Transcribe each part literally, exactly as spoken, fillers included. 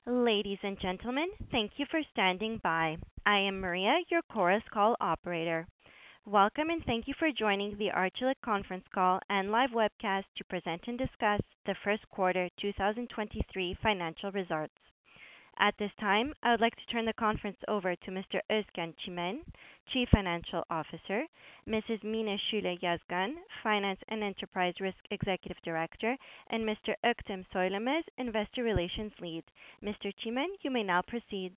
Ladies and gentlemen, thank you for standing by. I am Maria, your Chorus Call operator. Welcome and thank you for joining the Arçelik conference call and live webcast to present and discuss the first quarter two thousand twenty-three financial results. At this time, I would like to turn the conference over to Mister Özkan Çimen, Chief Financial Officer, Missus Mine Şule Yazgan, Finance and Enterprise Risk Executive Director, and Mister Öktem Söylemez, Investor Relations Lead. Mister Çimen, you may now proceed.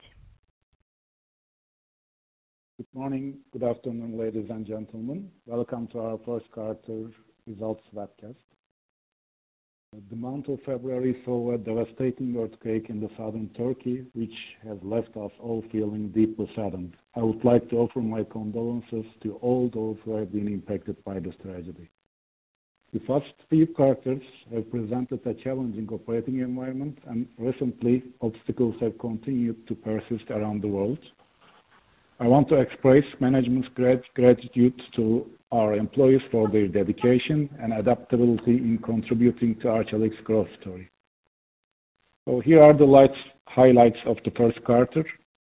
Good morning, good afternoon, ladies and gentlemen. Welcome to our first quarter results webcast. The month of February saw a devastating earthquake in the southern Turkey, which has left us all feeling deeply saddened. I would like to offer my condolences to all those who have been impacted by this tragedy. The first few quarters have presented a challenging operating environment, and recently obstacles have continued to persist around the world. I want to express management's gratitude to our employees for their dedication and adaptability in contributing to Arçelik's growth story. So here are the lights, highlights of the first quarter.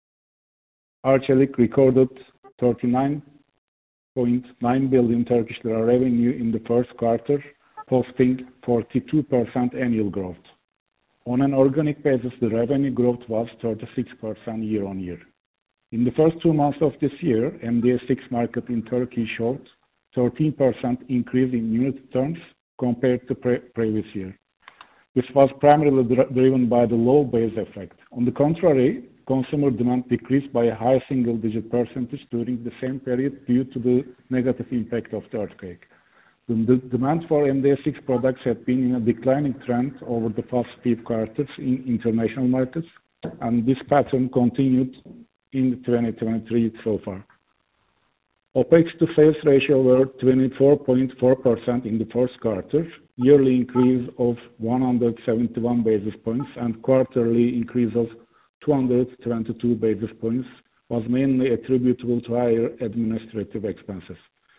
Arçelik recorded thirty-nine point nine billion Turkish lira revenue in the first quarter, posting forty-two percent annual growth. On an organic basis, the revenue growth was thirty-six percent year-on-year. In the first two months of this year, M D A six market in Turkey showed thirteen percent increase in unit terms compared to pre previous year. This was primarily driven by the low base effect. On the contrary, consumer demand decreased by a high single-digit percentage during the same period due to the negative impact of the earthquake. The demand for M D A six products had been in a declining trend over the past few quarters in international markets, and this pattern continued in twenty twenty-three so far. OpEx to sales ratio were twenty-four point four percent in the first quarter, yearly increase of one hundred seventy-one basis points, and quarterly increase of two hundred twenty-two basis points was mainly attributable to higher administrative expenses.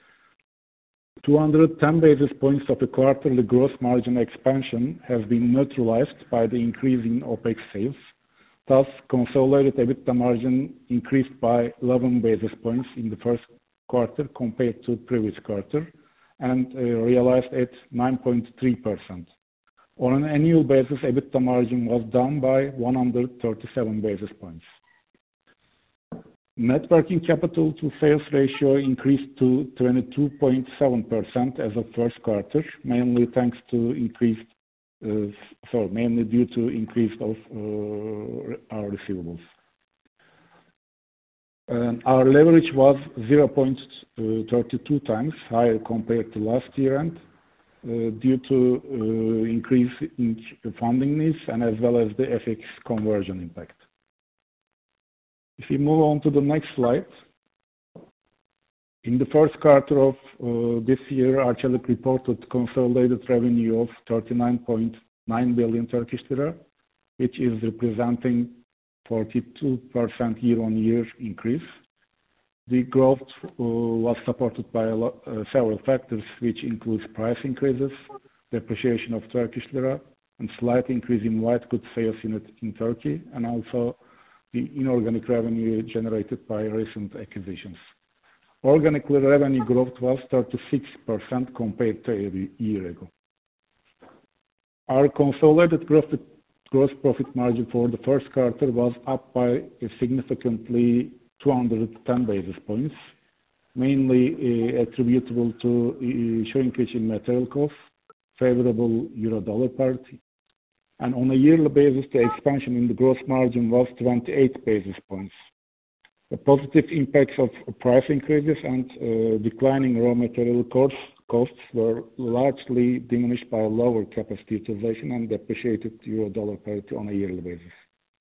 two hundred ten basis points of the quarterly gross margin expansion has been neutralized by the increase in OpEx sales. Thus, consolidated EBITDA margin increased by eleven basis points in the first quarter compared to previous quarter and uh, realized at nine point three percent. On an annual basis, EBITDA margin was down by one hundred thirty-seven basis points. Net working capital to sales ratio increased to twenty-two point seven percent as of first quarter, mainly thanks to increased Uh, sorry, mainly due to increase of uh, our receivables. And our leverage was zero point three two times higher compared to last year end uh, due to uh, increase in funding needs and as well as the F X conversion impact. If we move on to the next slide. In the first quarter of uh, this year, Arçelik reported consolidated revenue of thirty-nine point nine billion Turkish lira, which is representing forty-two percent year-on-year increase. The growth uh, was supported by a lot, uh, several factors, which includes price increases, depreciation of Turkish lira, and slight increase in white goods sales unit in Turkey, and also the inorganic revenue generated by recent acquisitions. Organic revenue growth was thirty-six percent compared to a year ago. Our consolidated profit, gross profit margin for the first quarter was up by a significantly two hundred ten basis points, mainly uh, attributable to uh, shrinkage in material costs, favorable euro-dollar parity, and on a yearly basis, the expansion in the gross margin was twenty-eight basis points. The positive impacts of price increases and uh, declining raw material costs, costs were largely diminished by lower capacity utilization and depreciated euro-dollar parity on a yearly basis.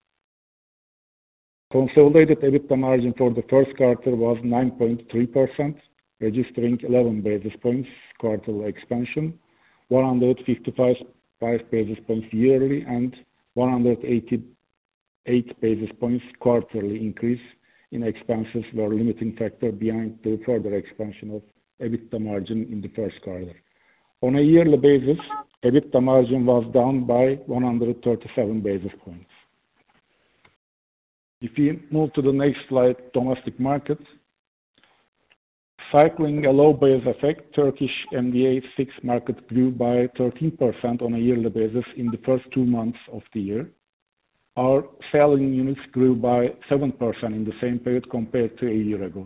Consolidated EBITDA margin for the first quarter was nine point three percent, registering eleven basis points quarterly expansion, one hundred fifty-five basis points yearly, and one hundred eighty-eight basis points quarterly increase in expenses were limiting factor behind the further expansion of EBITDA margin in the first quarter. On a yearly basis, EBITDA margin was down by one hundred thirty-seven basis points. If we move to the next slide, domestic market. Cycling a low base effect, Turkish M D A six market grew by thirteen percent on a yearly basis in the first two months of the year. Our selling units grew by seven percent in the same period compared to a year ago.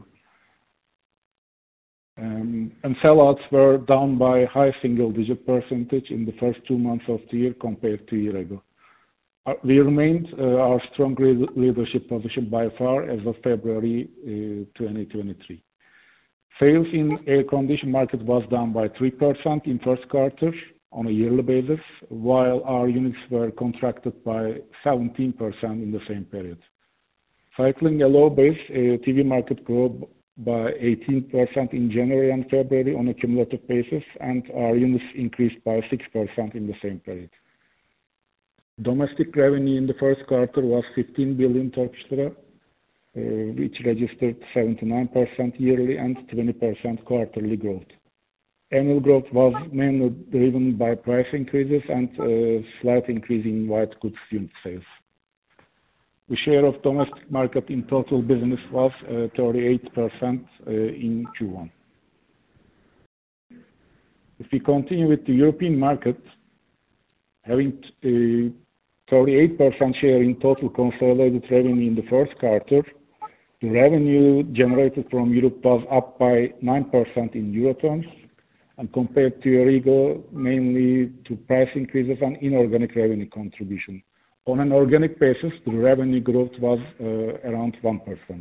Um, and sellouts were down by a high single-digit percentage in the first two months of the year compared to a year ago. Uh, we remained uh, our strong leadership position by far as of February uh, twenty twenty-three. Sales in air condition market was down by three percent in first quarter on a yearly basis, while our units were contracted by seventeen percent in the same period. Cycling a low base, uh, T V market grew by eighteen percent in January and February on a cumulative basis, and our units increased by six percent in the same period. Domestic revenue in the first quarter was fifteen billion Turkish lira, uh, which registered seventy-nine percent yearly and twenty percent quarterly growth. Annual growth was mainly driven by price increases and a slight increase in white goods unit sales. The share of domestic market in total business was uh, thirty-eight percent uh, in Q one. If we continue with the European market, having uh, thirty-eight percent share in total consolidated revenue in the first quarter, the revenue generated from Europe was up by nine percent in euro terms, and compared to a year ago, mainly to price increases and inorganic revenue contribution. On an organic basis, the revenue growth was uh, around one percent.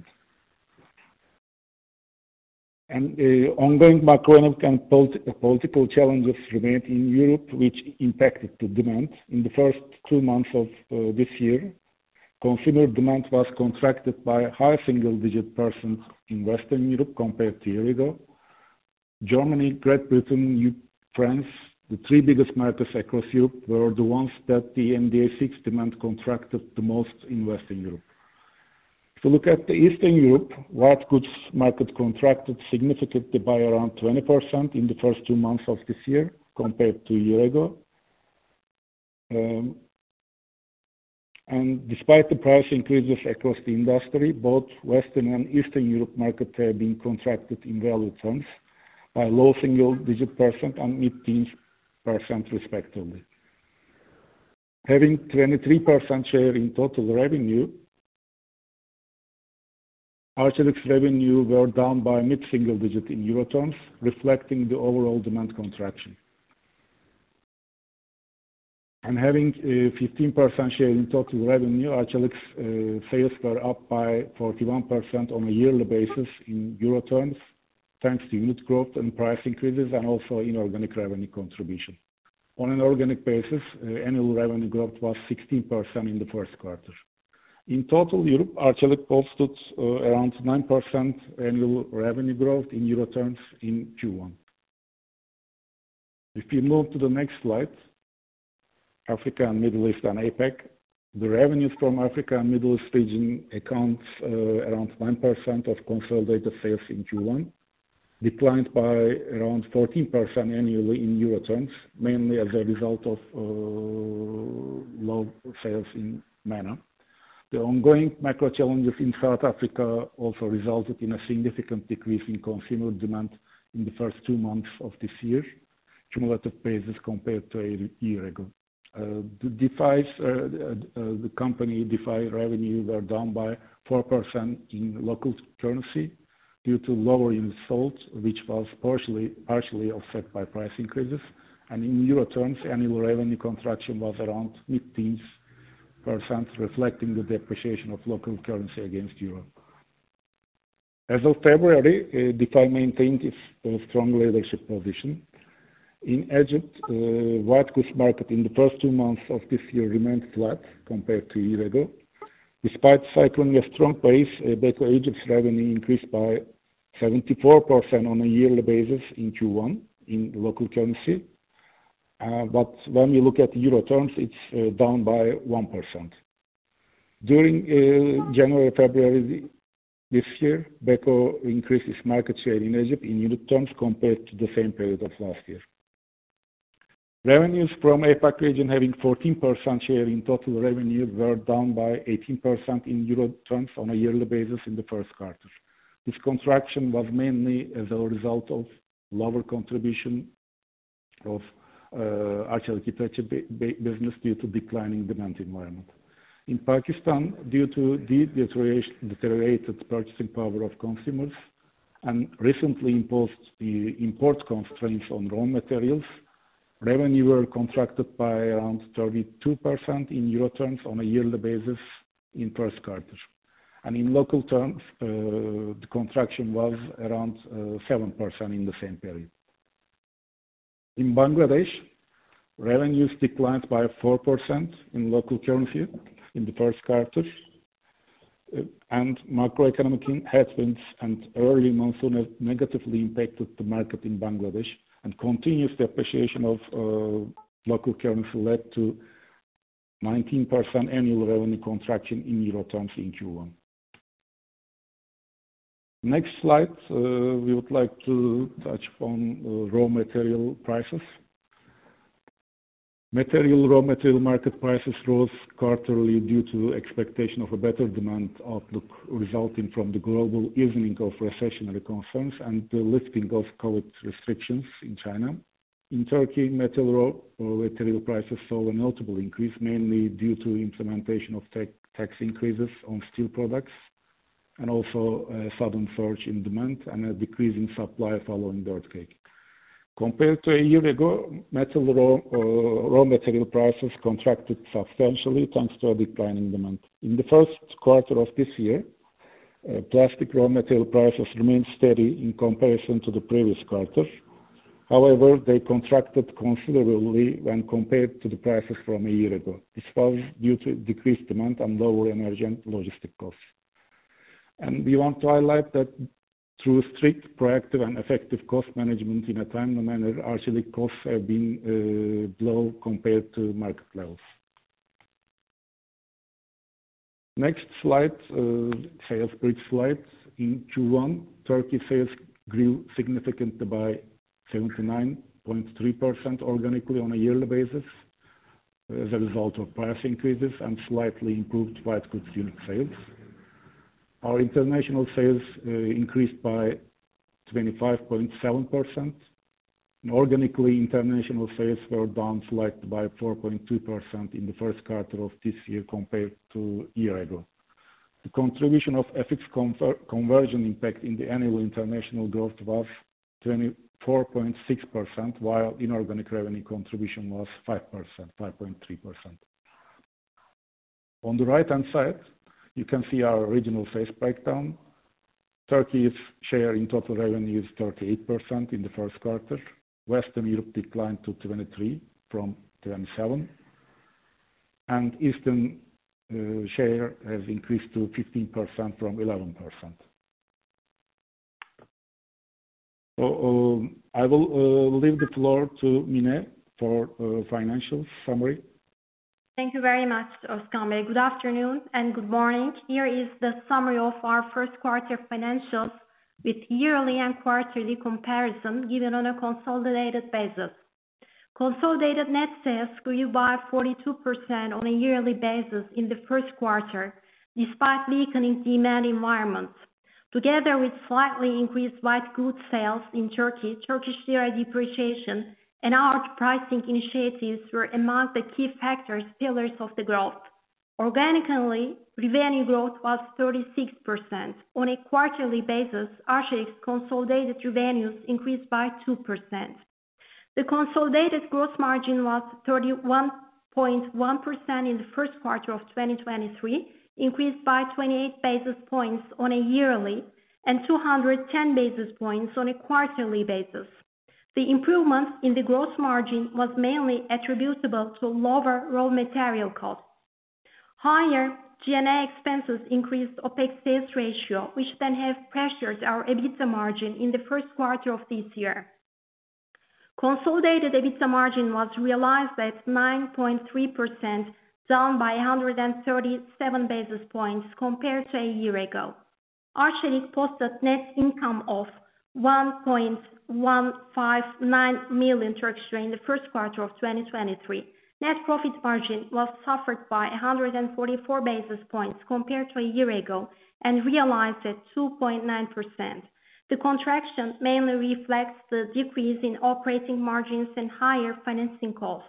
And uh, ongoing macroeconomic and politi political challenges remained in Europe, which impacted the demand. In the first two months of uh, this year, consumer demand was contracted by a high single-digit percent in Western Europe compared to a year ago. Germany, Great Britain, France, the three biggest markets across Europe were the ones that the M D A six demand contracted the most in Western Europe. If you look at the Eastern Europe, white goods market contracted significantly by around twenty percent in the first two months of this year compared to a year ago. Um, and despite the price increases across the industry, both Western and Eastern Europe markets have been contracted in value terms by low single-digit percent and mid-teens percent respectively. Having twenty-three percent share in total revenue, Arçelik's revenue were down by mid-single digit in euro terms, reflecting the overall demand contraction. And having uh, fifteen percent share in total revenue, Arçelik's uh, sales were up by forty-one percent on a yearly basis in euro terms, thanks to unit growth and price increases and also inorganic revenue contribution. On an organic basis, uh, annual revenue growth was sixteen percent in the first quarter. In total, Europe, Arçelik posted uh, around nine percent annual revenue growth in euro terms in Q one. If we move to the next slide, Africa and Middle East and APAC, the revenues from Africa and Middle East region accounts uh, around nine percent of consolidated sales in Q one, declined by around fourteen percent annually in euro terms, mainly as a result of uh, low sales in MENA. The ongoing macro challenges in South Africa also resulted in a significant decrease in consumer demand in the first two months of this year, cumulative basis compared to a year ago. Uh, the Defy's, uh, uh, the company Defy revenue were down by four percent in local currency due to lower units sold, which was partially, partially offset by price increases. And in euro terms, annual revenue contraction was around mid-teens percent, reflecting the depreciation of local currency against euro. As of February, uh, Defy maintained its uh, strong leadership position. In Egypt, uh, white goods market in the first two months of this year remained flat compared to a year ago. Despite cycling a strong pace, uh, Beko Egypt's revenue increased by seventy-four percent on a yearly basis in Q one in local currency. Uh, but when we look at euro terms, it's uh, down by one percent. During uh, January, February this year, Beko increased its market share in Egypt in unit terms compared to the same period of last year. Revenues from A PAC region having fourteen percent share in total revenues were down by eighteen percent in euro terms on a yearly basis in the first quarter. This contraction was mainly as a result of lower contribution of uh, Arçelik Hitachi business due to declining demand environment. In Pakistan, due to the deteriorated purchasing power of consumers and recently imposed the import constraints on raw materials, revenue were contracted by around thirty-two percent in euro terms on a yearly basis in first quarter. And in local terms, uh, the contraction was around uh, seven percent in the same period. In Bangladesh, revenues declined by four percent in local currency in the first quarter, uh, and macroeconomic headwinds and early monsoon have negatively impacted the market in Bangladesh, and continuous depreciation of uh, local currency led to nineteen percent annual revenue contraction in euro terms in Q one. Next slide, uh, we would like to touch upon uh, raw material prices. Material raw material market prices rose quarterly due to expectation of a better demand outlook resulting from the global easing of recessionary concerns and the lifting of COVID restrictions in China. In Turkey, metal raw material prices saw a notable increase, mainly due to implementation of tax increases on steel products, and also a sudden surge in demand and a decrease in supply following the earthquake. Compared to a year ago, metal raw, uh, raw material prices contracted substantially thanks to a declining demand. In the first quarter of this year, uh, plastic raw material prices remained steady in comparison to the previous quarter. However, they contracted considerably when compared to the prices from a year ago. This was due to decreased demand and lower energy and logistic costs. And we want to highlight that through strict, proactive, and effective cost management in a timely manner, Arçelik costs have been uh, low compared to market levels. Next slide, uh, sales bridge slide. In Q one, Turkey sales grew significantly by seventy-nine point three percent organically on a yearly basis as a result of price increases and slightly improved white goods unit sales. Our international sales uh, increased by twenty-five point seven percent. Organically, international sales were down slightly by four point two percent in the first quarter of this year compared to a year ago. The contribution of F X conver conversion impact in the annual international growth was twenty-four point six percent, while inorganic revenue contribution was five percent, five point three percent. On the right-hand side, you can see our regional sales breakdown. Turkey's share in total revenue is thirty-eight percent in the first quarter. Western Europe declined to twenty-three from twenty-seven. And Eastern uh, share has increased to fifteen percent from eleven percent. So, um, I will uh, leave the floor to Mine for uh, financial summary. Thank you very much, Özkan Bey. Good afternoon and good morning. Here is the summary of our first quarter financials with yearly and quarterly comparison given on a consolidated basis. Consolidated net sales grew by forty-two percent on a yearly basis in the first quarter, despite weakening demand environment. Together with slightly increased white goods sales in Turkey, Turkish lira depreciation, and our pricing initiatives were among the key factors, pillars of the growth. Organically, revenue growth was thirty-six percent. On a quarterly basis, Arçelik's consolidated revenues increased by two percent. The consolidated gross margin was thirty-one point one percent in the first quarter of twenty twenty-three, increased by twenty-eight basis points on a yearly and two hundred ten basis points on a quarterly basis. The improvement in the gross margin was mainly attributable to lower raw material costs. Higher G and A expenses increased OPEX sales ratio, which then have pressured our EBITDA margin in the first quarter of this year. Consolidated EBITDA margin was realized at nine point three percent, down by one hundred thirty-seven basis points compared to a year ago. Arçelik posted net income of one point one five nine million Turkish lira in the first quarter of twenty twenty-three. Net profit margin was suffered by one hundred forty-four basis points compared to a year ago and realized at two point nine percent. The contraction mainly reflects the decrease in operating margins and higher financing costs.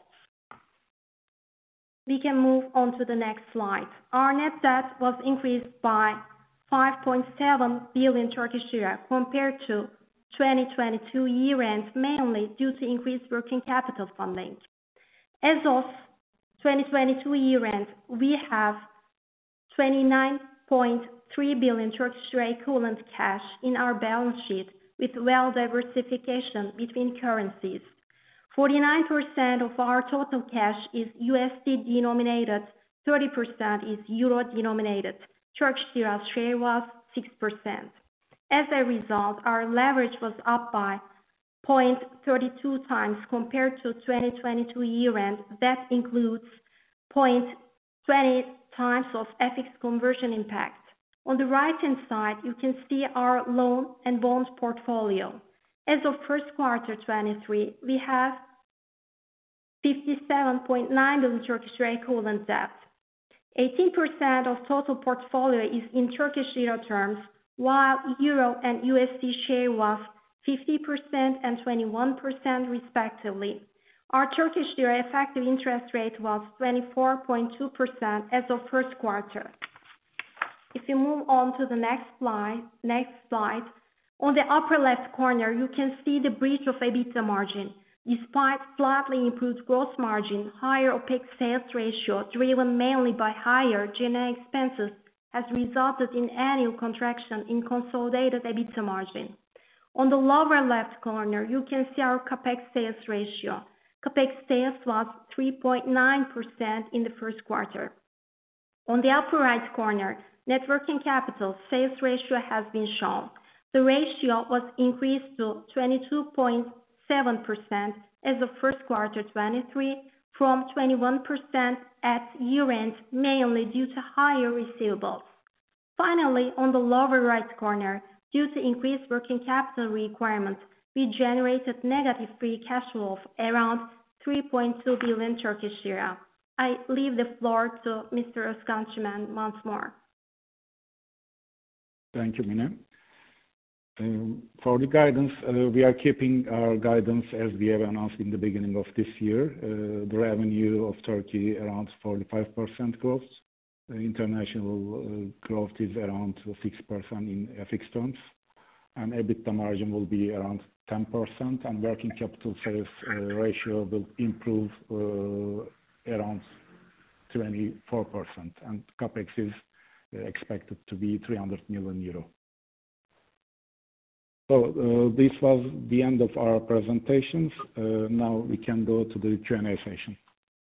We can move on to the next slide. Our net debt was increased by five point seven billion Turkish lira compared to twenty twenty-two year-end, mainly due to increased working capital funding. As of twenty twenty-two year-end, we have twenty-nine point three billion Turkish lira equivalent cash in our balance sheet with well diversification between currencies. forty-nine percent of our total cash is U S D denominated, thirty percent is euro denominated. Turkish lira share was six percent. As a result, our leverage was up by zero point three two times compared to twenty twenty-two year-end. That includes zero point two zero times of F X conversion impact. On the right-hand side, you can see our loan and bond portfolio. As of first quarter twenty-three, we have fifty-seven point nine billion Turkish lira equivalent debt. eighteen percent of total portfolio is in Turkish lira terms, while euro and U S D share was fifty percent and twenty-one percent respectively. Our Turkish lira effective interest rate was twenty-four point two percent as of first quarter. If you move on to the next slide, next slide, on the upper left corner, you can see the bridge of EBITDA margin. Despite slightly improved gross margin, higher OPEX sales ratio, driven mainly by higher G and A expenses, has resulted in annual contraction in consolidated EBITDA margin. On the lower left corner, you can see our CAPEX sales ratio. CAPEX sales was three point nine percent in the first quarter. On the upper right corner, net working capital sales ratio has been shown. The ratio was increased to twenty-two point seven percent as of first quarter twenty-three from twenty-one percent at year-end, mainly due to higher receivables. Finally, on the lower right corner, due to increased working capital requirements, we generated negative free cash flow of around three point two billion Turkish lira. I leave the floor to Mister Özkan Çimen once more. Thank you, Mine. Um, for the guidance, uh, we are keeping our guidance as we have announced in the beginning of this year. Uh, the revenue of Turkey around forty-five percent growth. Uh, international uh, growth is around six percent in F X terms. And EBITDA margin will be around ten percent, and working capital sales uh, ratio will improve uh, around twenty-four percent. And CAPEX is uh, expected to be three hundred million euro. So uh, this was the end of our presentations. Uh, now we can go to the Q and A session.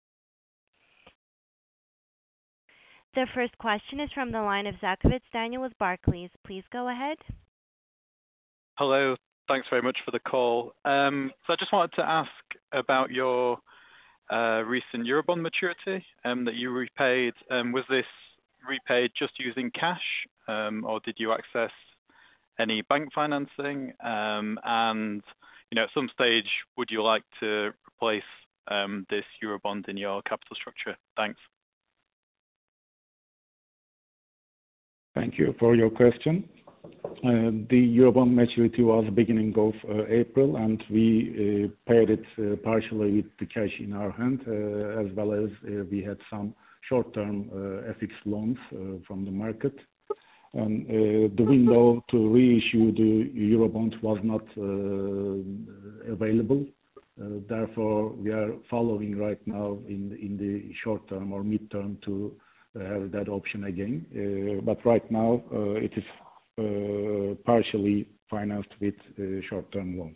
The first question is from the line of Zakovitz Daniel with Barclays. Please go ahead. Hello. Thanks very much for the call. Um, so I just wanted to ask about your uh, recent Eurobond maturity um, that you repaid. Um, was this repaid just using cash, um, or did you access any bank financing? Um, and, you know, at some stage, would you like to replace um, this Eurobond in your capital structure? Thanks. Thank you for your question. Uh, the Eurobond maturity was beginning of uh, April, and we uh, paid it uh, partially with the cash in our hand, uh, as well as uh, we had some short-term uh, F X loans uh, from the market. And uh, the window to reissue the Eurobond was not uh, available. Uh, therefore, we are following right now in, in the short term or mid term to uh, have that option again. Uh, but right now, uh, it is uh, partially financed with uh, short term loans.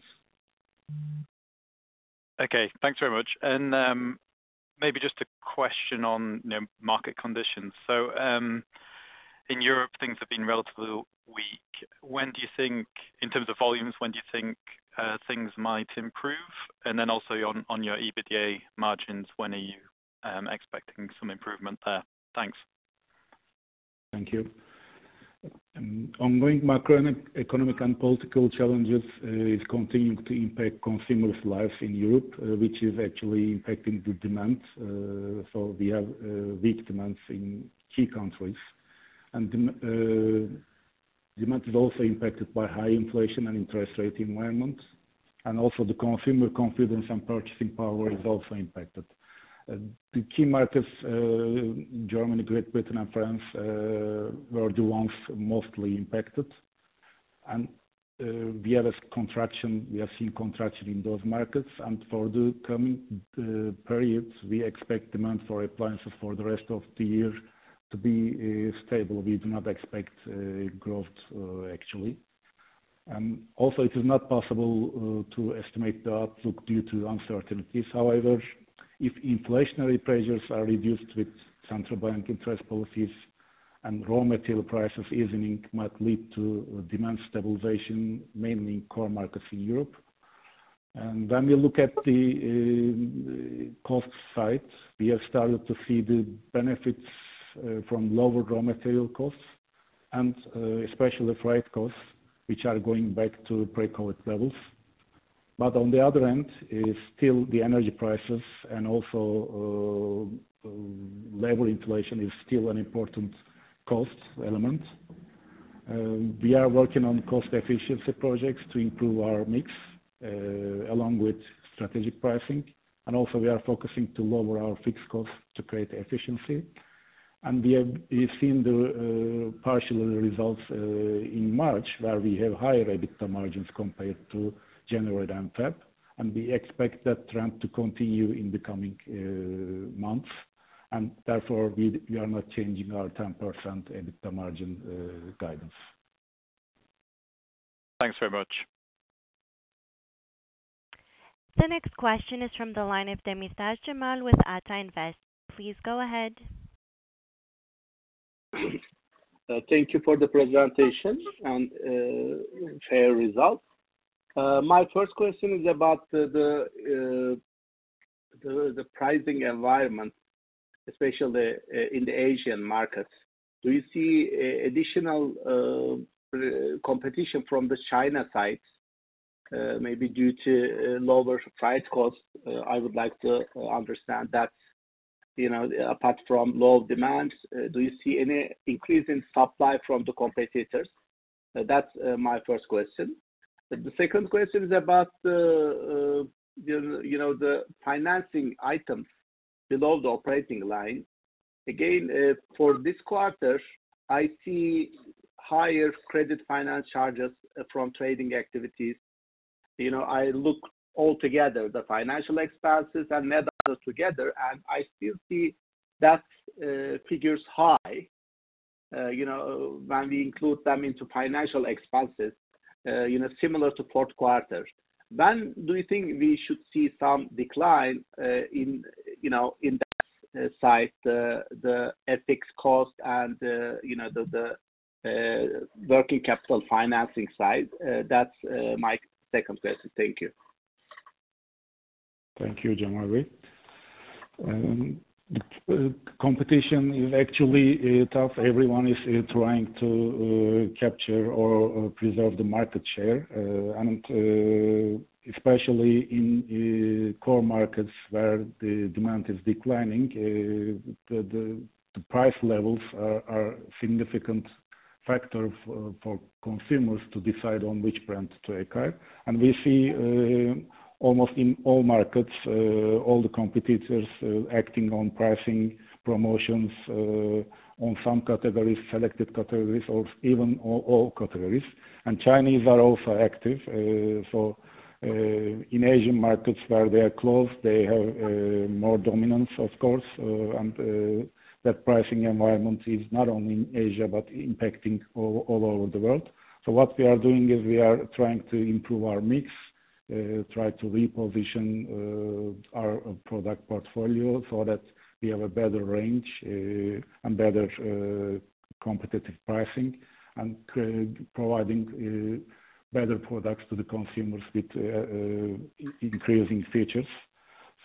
Okay, thanks very much. And um, maybe just a question on, you know, market conditions. So, um, in Europe, things have been relatively weak. When do you think, in terms of volumes, when do you think uh, things might improve? And then also on, on your EBITDA margins, when are you um, expecting some improvement there? Thanks. Thank you. Um, ongoing macroeconomic and political challenges uh, is continuing to impact consumers' lives in Europe, uh, which is actually impacting the demand. Uh, so we have uh, weak demands in key countries. And uh, demand is also impacted by high inflation and interest rate environment. And also the consumer confidence and purchasing power is also impacted. Uh, the key markets, uh, Germany, Great Britain, and France, uh, were the ones mostly impacted. And uh, we have a contraction, we have seen contraction in those markets. And for the coming uh, periods, we expect demand for appliances for the rest of the year to be uh, stable. We do not expect uh, growth, uh, actually. And also, it is not possible uh, to estimate the outlook due to uncertainties. However, if inflationary pressures are reduced with central bank interest policies and raw material prices easing, might lead to demand stabilization, mainly in core markets in Europe. And when we look at the uh, cost side, we have started to see the benefits uh, from lower raw material costs and uh, especially freight costs, which are going back to pre-COVID levels. But on the other end, is still the energy prices and also uh, uh, labor inflation is still an important cost element. Uh, we are working on cost efficiency projects to improve our mix, uh, along with strategic pricing. And also we are focusing to lower our fixed costs to create efficiency. And we have we've seen the uh, partial results uh, in March, where we have higher EBITDA margins compared to January and February, and we expect that trend to continue in the coming uh, months, and therefore we, we are not changing our ten percent EBITDA margin uh, guidance. Thanks very much. The next question is from the line of Demirtaş Cemal with Ata Invest. Please go ahead. Uh, thank you for the presentation and uh, fair results. Uh, my first question is about the the, uh, the the pricing environment, especially uh, in the Asian markets. Do you see uh, additional uh, competition from the China side, uh, maybe due to uh, lower freight costs? Uh, I would like to uh, understand that. You know, apart from low demand, uh, do you see any increase in supply from the competitors? Uh, that's uh, my first question. The second question is about the, uh, the, you know, the financing items below the operating line. Again, uh, for this quarter, I see higher credit finance charges from trading activities. You know, I look all together, the financial expenses and net others together, and I still see that uh, figures high. Uh, you know, when we include them into financial expenses, uh, you know, similar to fourth quarter. When do you think we should see some decline uh, in, you know, in that uh, side, the the F X cost and uh, you know the the uh, working capital financing side? Uh, that's uh, my second question. Thank you. Thank you, Cemal. Um, the uh, competition is actually uh, tough. Everyone is uh, trying to uh, capture or, or preserve the market share, uh, and uh, especially in uh, core markets where the demand is declining, uh, the, the, the price levels are, are significant factor for, for consumers to decide on which brand to acquire. And we see uh, almost in all markets, uh, all the competitors uh, acting on pricing, promotions uh, on some categories, selected categories, or even all, all categories. And Chinese are also active. Uh, so uh, in Asian markets where they are closed, they have uh, more dominance, of course, uh, and uh, that pricing environment is not only in Asia but impacting all, all over the world. So what we are doing is we are trying to improve our mix, Uh, try to reposition uh, our product portfolio so that we have a better range uh, and better uh, competitive pricing, and uh, providing uh, better products to the consumers with uh, uh, increasing features.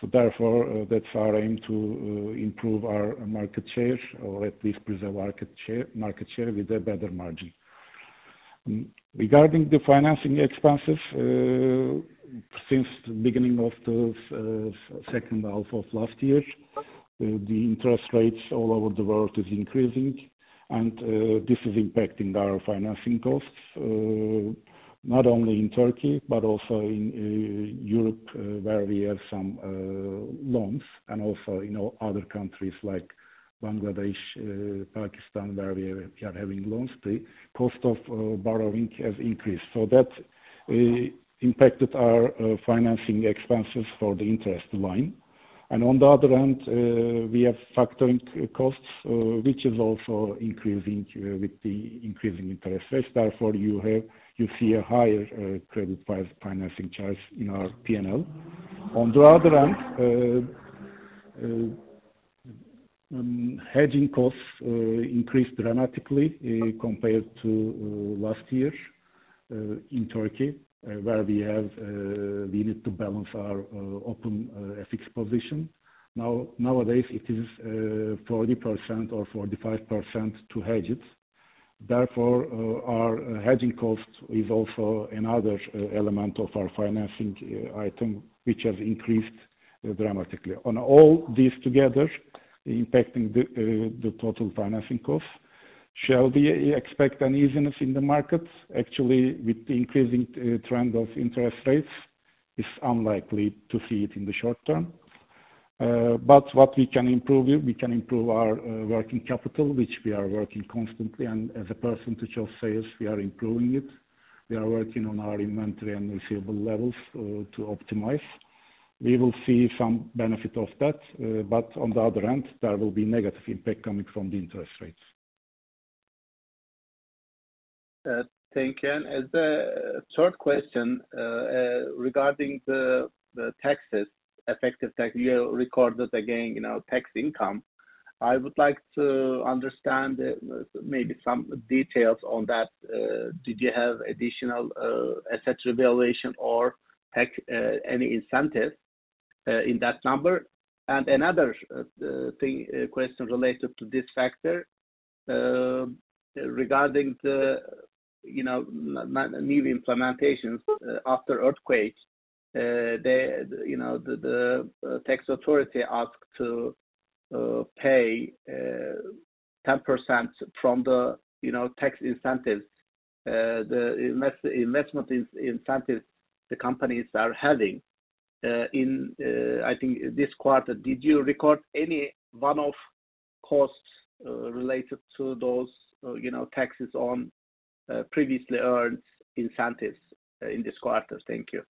So therefore, uh, that's our aim to uh, improve our market share or at least preserve market share, market share with a better margin. Um, regarding the financing expenses, uh, since the beginning of the uh, second half of last year, uh, the interest rates all over the world is increasing, and uh, this is impacting our financing costs. Uh, not only in Turkey, but also in uh, Europe, uh, where we have some uh, loans, and also in all other countries like Bangladesh, uh, Pakistan, where we are, we are having loans. The cost of uh, borrowing has increased. So that uh, impacted our uh, financing expenses for the interest line. And on the other hand, uh, we have factoring costs, uh, which is also increasing uh, with the increasing interest rates. Therefore, you have you see a higher uh, credit financing charge in our P and L. On the other hand, uh, uh, um, hedging costs uh, increased dramatically uh, compared to uh, last year uh, in Turkey. Uh, where we have uh, we need to balance our uh, open uh, F X position. Now nowadays it is uh, forty percent or forty-five percent to hedge it. Therefore, uh, our uh, hedging cost is also another uh, element of our financing uh, item, which has increased uh, dramatically. On all these together, impacting the, uh, the total financing costs. Shall we expect an easiness in the market? Actually, with the increasing uh, trend of interest rates, it's unlikely to see it in the short term. Uh, but what we can improve, we can improve our uh, working capital, which we are working constantly, and as a percentage of sales, we are improving it. We are working on our inventory and receivable levels uh, to optimize. We will see some benefit of that, uh, but on the other hand, there will be negative impact coming from the interest rates. Uh, Thank you. And as the third question, uh, uh, regarding the the taxes, effective tax, you recorded again, you know, tax income. I would like to understand uh, maybe some details on that. Uh, Did you have additional uh, asset revaluation or tax, uh, any incentive uh, in that number? And another uh, thing, uh, question related to this factor, uh, regarding the you know, new implementations uh, after earthquake, uh, they, you know, the, the uh, tax authority asked to uh, pay uh, ten percent from the, you know, tax incentives, uh, the invest, investment in, incentives the companies are having. Uh, in, uh, I think this quarter, did you record any one-off costs uh, related to those, uh, you know, taxes on Uh, previously earned incentives uh, in this quarter? Thank you.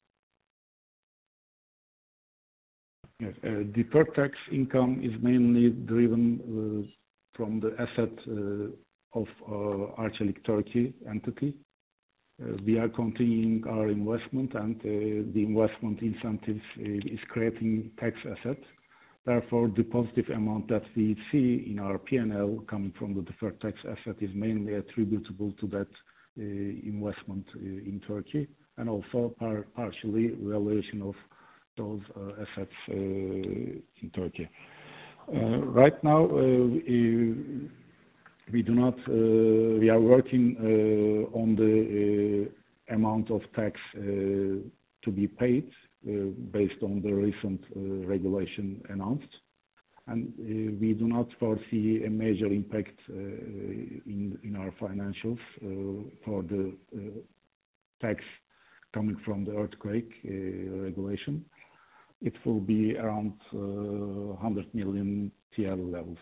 Yes, uh, deferred tax income is mainly driven uh, from the asset uh, of uh, Arçelik Turkey entity. Uh, we are continuing our investment, and uh, the investment incentives uh, is creating tax assets. Therefore, the positive amount that we see in our P and L coming from the deferred tax asset is mainly attributable to that uh, investment uh, in Turkey, and also par partially valuation of those uh, assets uh, in Turkey. Uh, right now, uh, we, we do not. Uh, we are working uh, on the uh, amount of tax uh, to be paid. Uh, based on the recent uh, regulation announced. And uh, we do not foresee a major impact uh, in, in our financials uh, for the uh, tax coming from the earthquake uh, regulation. It will be around uh, one hundred million T L levels.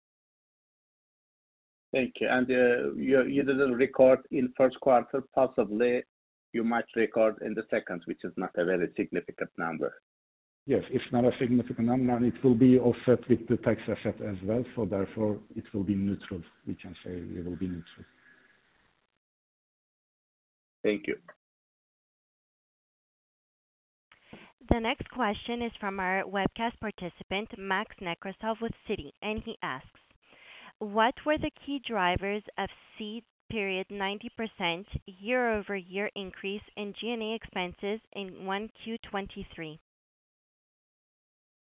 Thank you. And uh, you, you didn't record in first quarter, possibly you might record in the second, which is not a very significant number. Yes, it's not a significant number, and it will be offset with the tax asset as well, so therefore it will be neutral. We can say it will be neutral. Thank you. The next question is from our webcast participant, Max Nekrasov with Citi, and he asks, what were the key drivers of C period ninety percent year-over-year increase in G and A expenses in one Q twenty-three?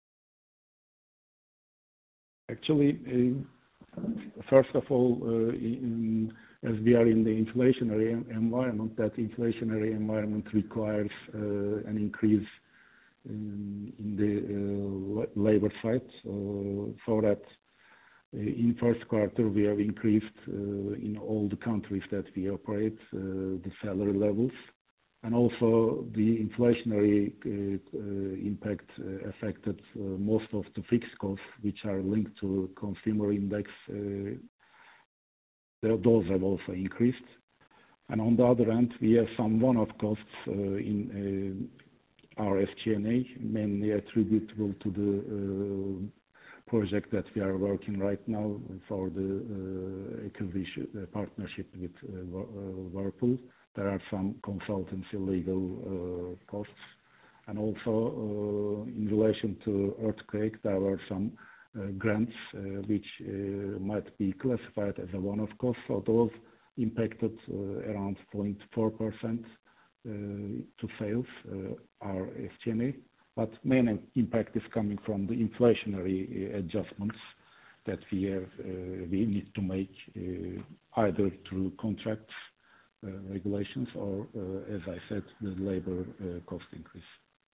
Actually, uh, first of all, uh, in, as we are in the inflationary environment, that inflationary environment requires uh, an increase in, in the uh, labor side, uh, so that uh, in first quarter we have increased uh, in all the countries that we operate uh, the salary levels. And also the inflationary uh, uh, impact uh, affected uh, most of the fixed costs, which are linked to consumer index. Uh, those have also increased. And on the other hand, we have some one-off costs uh, in uh, our S G and A, mainly attributable to the uh, project that we are working right now for the uh, acquisition uh, partnership with uh, Whirlpool. There are some consultancy legal uh, costs. And also, uh, in relation to earthquake, there were some uh, grants uh, which uh, might be classified as a one-off cost. So those impacted uh, around zero point four percent uh, to sales, uh, our S G and A. But main impact is coming from the inflationary uh, adjustments that we have, uh, we need to make uh, either through contracts, Uh, regulations, or, uh, as I said, the labor uh, cost increase.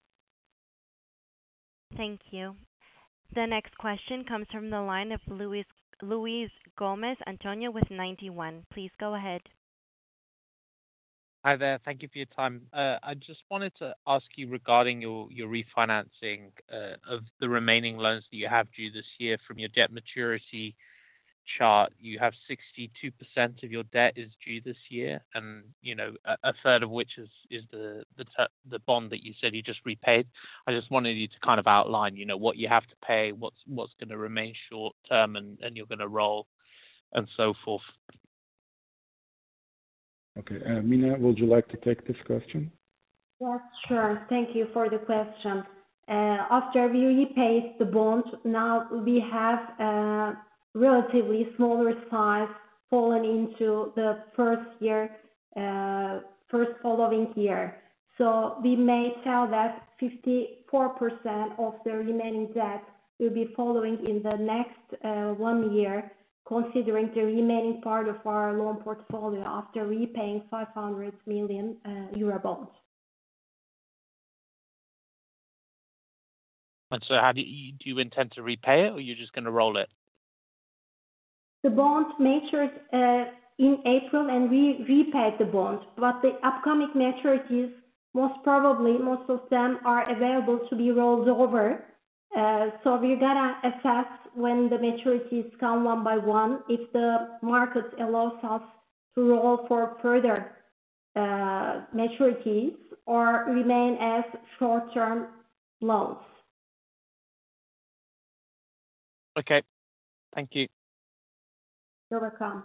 Thank you. The next question comes from the line of Luis, Luis Gomez Antonio with ninety one. Please go ahead. Hi there. Thank you for your time. Uh, I just wanted to ask you regarding your, your refinancing uh, of the remaining loans that you have due this year. From your debt maturity chart, you have sixty-two percent of your debt is due this year, and you know a, a third of which is is the the the bond that you said you just repaid. I just wanted you to kind of outline, you know, what you have to pay, what's what's going to remain short term, and and you're going to roll, and so forth. Okay, uh, Mina, would you like to take this question? Yes, sure. Thank you for the question. Uh, after we repaid the bond, now we have uh, relatively smaller size fallen into the first year, uh, first following year. So we may tell that fifty-four percent of the remaining debt will be following in the next uh, one year, considering the remaining part of our loan portfolio after repaying five hundred million uh, euro bonds. And so how do you, do you intend to repay it, or are you just going to roll it? The bond matured uh, in April, and we repaid the bond, but the upcoming maturities, most probably, most of them are available to be rolled over. Uh, so we're gonna assess when the maturities come one by one, if the market allows us to roll for further uh, maturities or remain as short-term loans. Okay, thank you. You're welcome.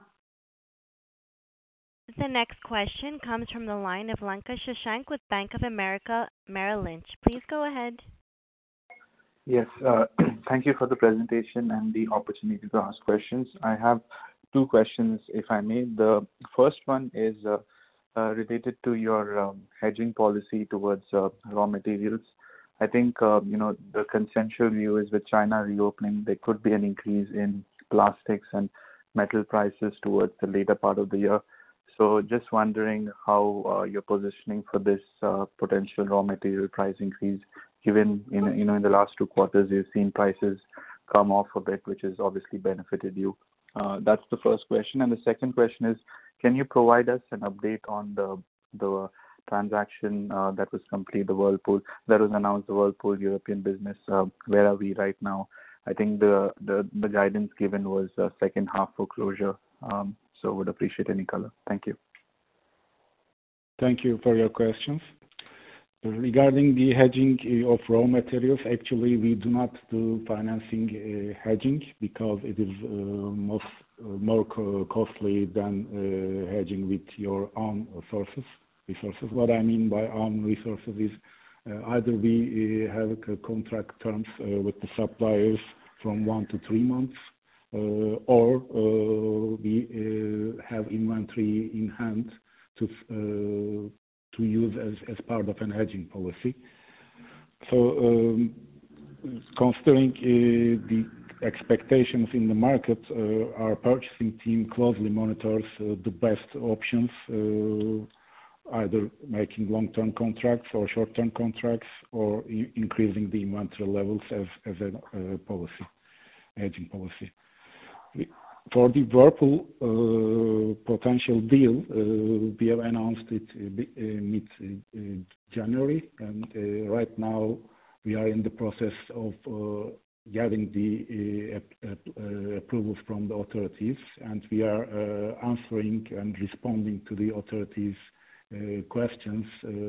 The next question comes from the line of Lanka Shashank with Bank of America Merrill Lynch. Please go ahead. Yes, uh, thank you for the presentation and the opportunity to ask questions. I have two questions, if I may. The first one is uh, uh, related to your um, hedging policy towards uh, raw materials. I think, uh, you know, the consensual view is with China reopening, there could be an increase in plastics and metal prices towards the later part of the year. So just wondering how uh, you're positioning for this uh, potential raw material price increase, given in, you know, in the last two quarters, you've seen prices come off a bit, which has obviously benefited you. Uh, that's the first question. And the second question is, can you provide us an update on the the transaction uh, that was complete, the Whirlpool, that was announced, the Whirlpool European business? Uh, where are we right now? I think the, the, the guidance given was uh, second half for closure. Um, so would appreciate any color. Thank you. Thank you for your questions. Regarding the hedging of raw materials, actually we do not do financing uh, hedging because it is uh, most, uh, more co costly than uh, hedging with your own sources, resources. What I mean by own resources is uh, either we uh, have uh, contract terms uh, with the suppliers from one to three months, uh, or uh, we uh, have inventory in hand to uh, to use as, as part of an hedging policy. So um, considering uh, the expectations in the market, our purchasing team closely monitors the best options, either making long-term contracts or short-term contracts, or increasing the inventory levels as a policy, hedging policy. For the Whirlpool potential deal, we have announced it mid-January, and right now we are in the process of getting the approvals from the authorities, and we are answering and responding to the authorities' questions,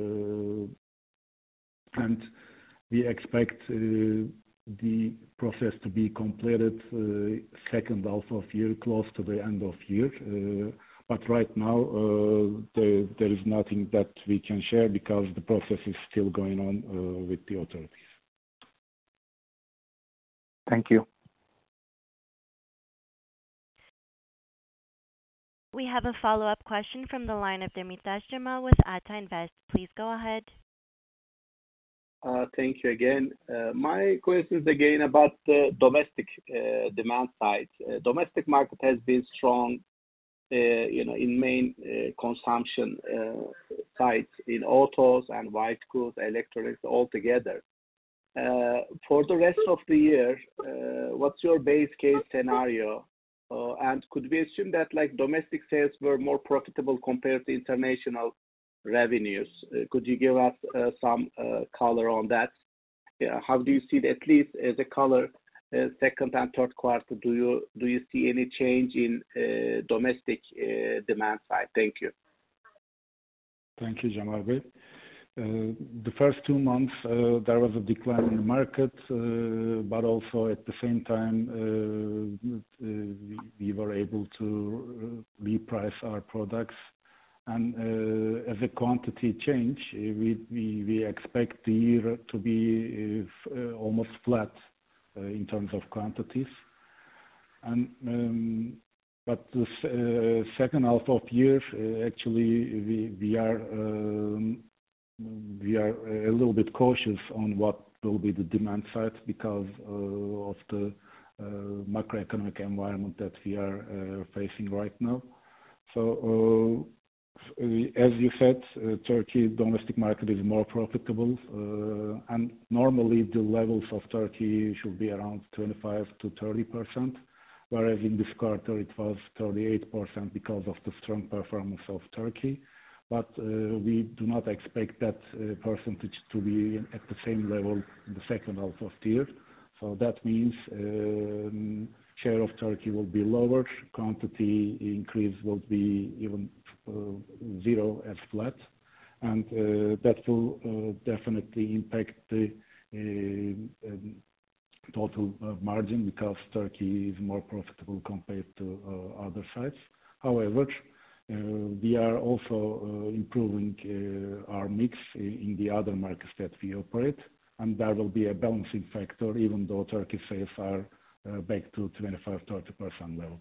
and we expect the process to be completed second half of year, close to the end of year. But right now, there, there is nothing that we can share because the process is still going on with the authorities. Thank you. We have a follow-up question from the line of Demirtaş Cemal with Ata Invest. Please go ahead. Uh, thank you again. Uh, my question is again about the domestic uh, demand side. Uh, domestic market has been strong, uh, you know, in main uh, consumption uh, sides in autos and white goods, electronics altogether. Uh, for the rest of the year, uh, what's your base case scenario? Uh, and could we assume that like domestic sales were more profitable compared to international revenues? Uh, could you give us uh, some uh, color on that? Yeah, how do you see it, at least as a color, uh, second and third quarter? Do you do you see any change in uh, domestic uh, demand side? Thank you. Thank you, Cemal Bey. Uh, the first two months, uh, there was a decline in the market, uh, but also at the same time, uh, uh, we were able to reprice our products. And uh, as a quantity change, we, we, we expect the year to be uh, almost flat uh, in terms of quantities. And um, but the uh, second half of year, uh, actually, we, we are um, we are a little bit cautious on what will be the demand side because uh, of the uh, macroeconomic environment that we are uh, facing right now. So, uh, as you said, uh, Turkey domestic market is more profitable, uh, and normally the levels of Turkey should be around twenty-five to thirty percent, whereas in this quarter it was thirty-eight percent because of the strong performance of Turkey. But uh, we do not expect that uh, percentage to be at the same level in the second half of the year. So that means um, share of Turkey will be lower, quantity increase will be even uh, zero as flat, and uh, that will uh, definitely impact the uh, um, total uh, margin because Turkey is more profitable compared to uh, other sites. However, Uh, we are also uh, improving uh, our mix in the other markets that we operate, and there will be a balancing factor even though Turkey sales are uh, back to twenty-five to thirty percent level.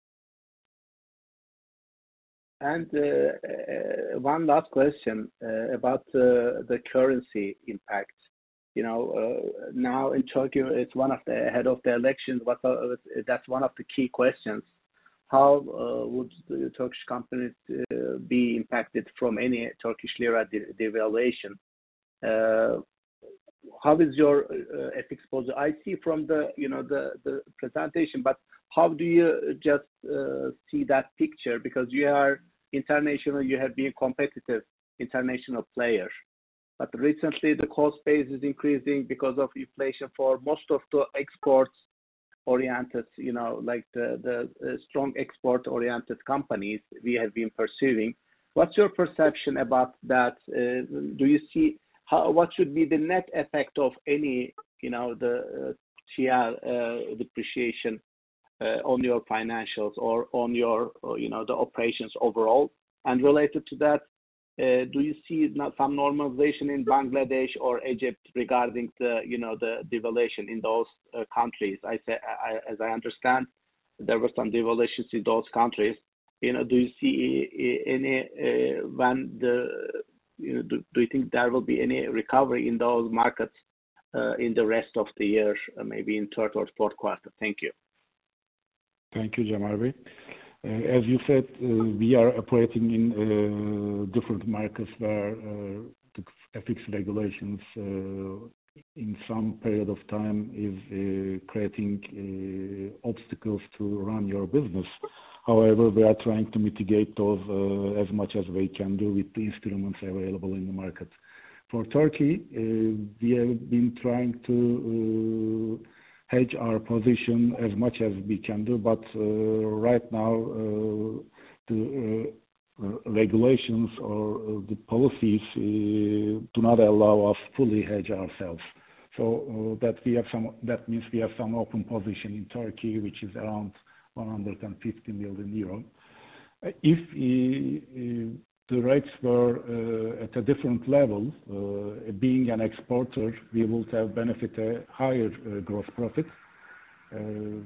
And uh, uh, one last question uh, about uh, the currency impact. You know, uh, now in Turkey, it's one of the ahead of the elections. What are, that's one of the key questions. How uh, would the Turkish companies uh, be impacted from any Turkish lira de- devaluation? Uh, how is your uh, F X exposure? I see from the you know the, the presentation, but how do you just uh, see that picture? Because you are international, you have been competitive international player, but recently the cost base is increasing because of inflation for most of the exports oriented, you know, like the, the uh, strong export oriented companies we have been pursuing. What's your perception about that? Uh, do you see how, what should be the net effect of any, you know, the uh, T L uh, depreciation uh, on your financials or on your, or, you know, the operations overall? And related to that, Uh, do you see some normalization in Bangladesh or Egypt regarding the, you know, the devaluation in those uh, countries? I say, I, as I understand, there were some devaluations in those countries. You know, do you see any uh, when the, you know, do, do you think there will be any recovery in those markets in the rest of the year, maybe in third or fourth quarter? Thank you. Thank you, Cemal Bey. As you said, we are operating in different markets where the F X regulations in some period of time is creating obstacles to run your business. However, we are trying to mitigate those as much as we can do with the instruments available in the market. For Turkey, we have been trying to hedge our position as much as we can do, but right now the regulations or the policies do not allow us fully hedge ourselves. So that we have some, that means we have some open position in Turkey, which is around one hundred fifty million euro. If uh, the rates were uh, at a different level, uh, being an exporter, we would have benefit a higher uh, gross profit. Uh,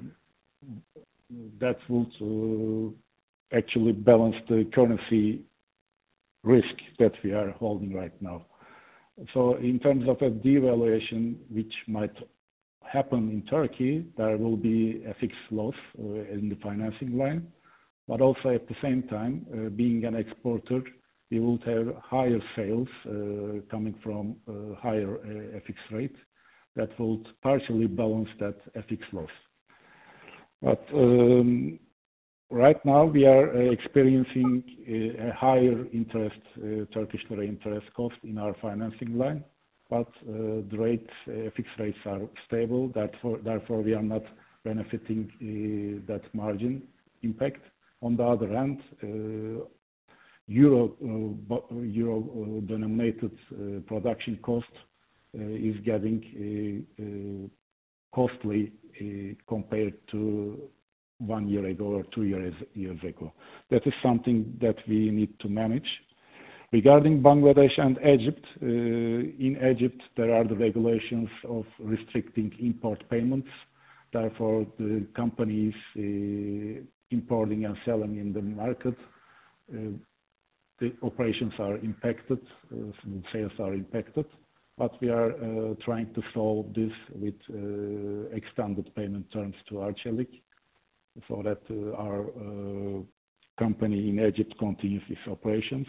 that would uh, actually balance the currency risk that we are holding right now. So in terms of a devaluation, which might happen in Turkey, there will be a fixed loss uh, in the financing line. But also at the same time, uh, being an exporter, we will have higher sales uh, coming from uh, higher uh, F X rate that will partially balance that F X loss. But um, right now we are uh, experiencing a, a higher interest, uh, Turkish lira interest cost in our financing line. But uh, the rates, uh, F X rates are stable. Therefore, therefore we are not benefiting uh, that margin impact. On the other hand, uh, euro uh, euro uh, denominated uh, production cost uh, is getting uh, uh, costly uh, compared to one year ago or two years years ago. That is something that we need to manage. Regarding Bangladesh and Egypt, uh, in Egypt there are the regulations of restricting import payments. Therefore, the companies uh, importing and selling in the market, uh, the operations are impacted, uh, sales are impacted. But we are uh, trying to solve this with uh, extended payment terms to Arçelik, so that uh, our uh, company in Egypt continues its operations.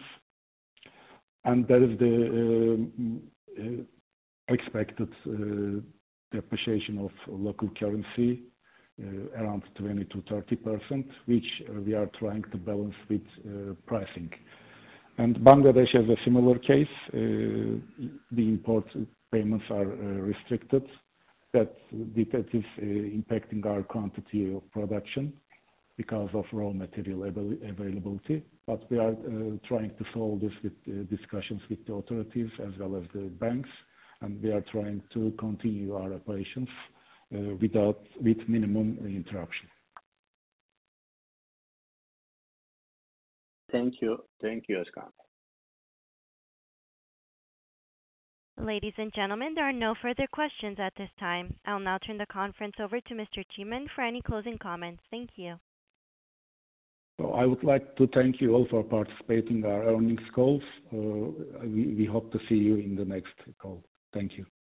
And there is the uh, uh, expected uh, depreciation of local currency uh, around twenty to thirty percent, which uh, we are trying to balance with uh, pricing. And Bangladesh has a similar case. Uh, the import payments are uh, restricted. That, that is uh, impacting our quantity of production because of raw material availability. But we are uh, trying to solve this with uh, discussions with the authorities as well as the banks, and we are trying to continue our operations uh, without with minimum interruption. Thank you. Thank you, Özkan. Ladies and gentlemen, there are no further questions at this time. I'll now turn the conference over to Mister Çimen for any closing comments. Thank you. So I would like to thank you all for participating in our earnings calls. Uh, we, we hope to see you in the next call. Thank you.